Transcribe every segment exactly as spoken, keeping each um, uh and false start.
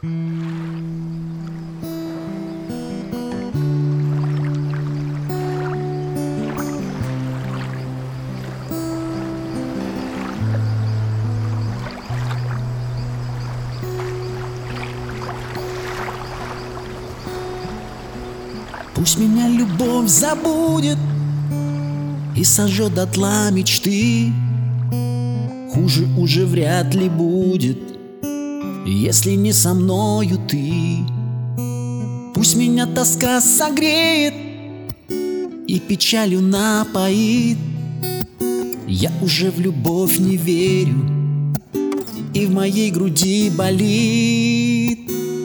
Пусть меня любовь забудет и сожжет дотла мечты. Хуже уже вряд ли будет, если не со мною ты. Пусть меня тоска согреет и печалью напоит. Я уже в любовь не верю, и в моей груди болит.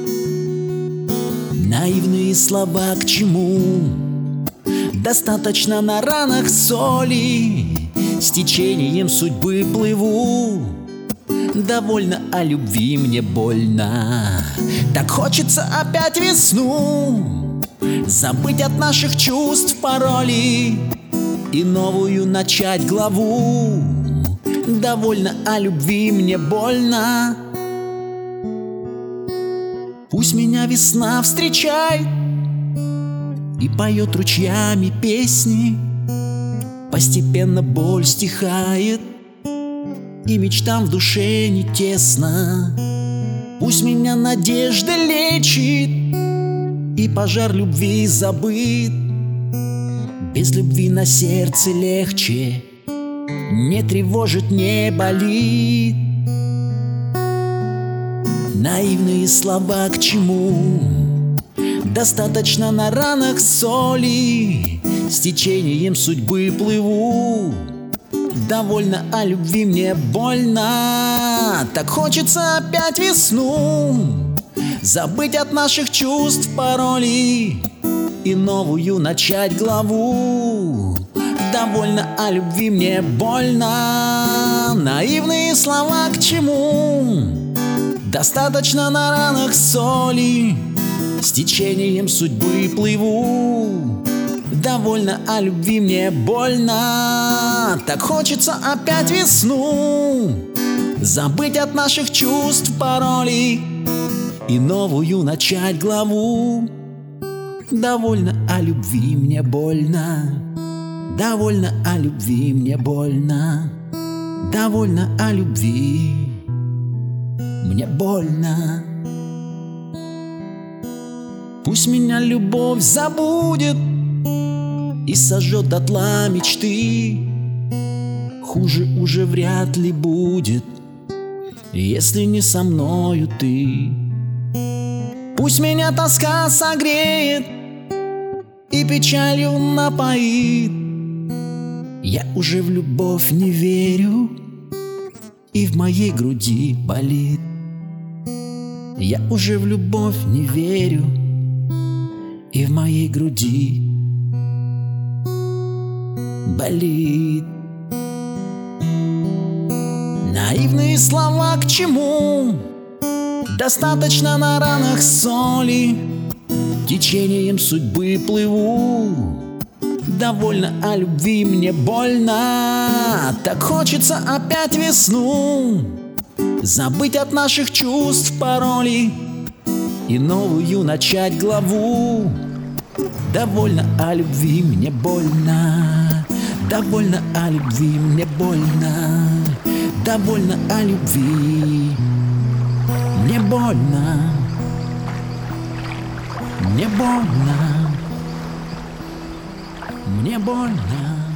Наивные слова к чему? Достаточно на ранах соли. С течением судьбы плыву. Довольно о любви, мне больно. Так хочется опять весну, забыть от наших чувств пароли и новую начать главу. Довольно о любви, мне больно. Пусть меня весна встречает и поет ручьями песни. Постепенно боль стихает, и мечтам в душе не тесно. Пусть меня надежда лечит, и пожар любви забыт. Без любви на сердце легче, не тревожит, не болит. Наивные слова к чему? Достаточно на ранах соли. С течением судьбы плыву. Довольно о любви, мне больно. Так хочется опять весну, забыть от наших чувств пароли и новую начать главу. Довольно о любви, мне больно. Наивные слова к чему? Достаточно на ранах соли. С течением судьбы плыву. Довольно о любви, мне больно. Так хочется опять весну, забыть от наших чувств пароли и новую начать главу. Довольно о любви, мне больно. Довольно о любви, мне больно. Довольно о любви, мне больно. Пусть меня любовь забудет и сожжет дотла мечты. Хуже уже вряд ли будет, если не со мною ты. Пусть меня тоска согреет и печалью напоит. Я уже в любовь не верю, и в моей груди болит. Я уже в любовь не верю, и в моей груди болит. Наивные слова к чему? Достаточно на ранах соли. Течением судьбы плыву. Довольно о любви, мне больно. Так хочется опять весну, забыть от наших чувств пароли и новую начать главу. Довольно о любви, мне больно. Довольно о любви, мне больно. Довольно о любви, мне больно. Мне больно. Мне больно.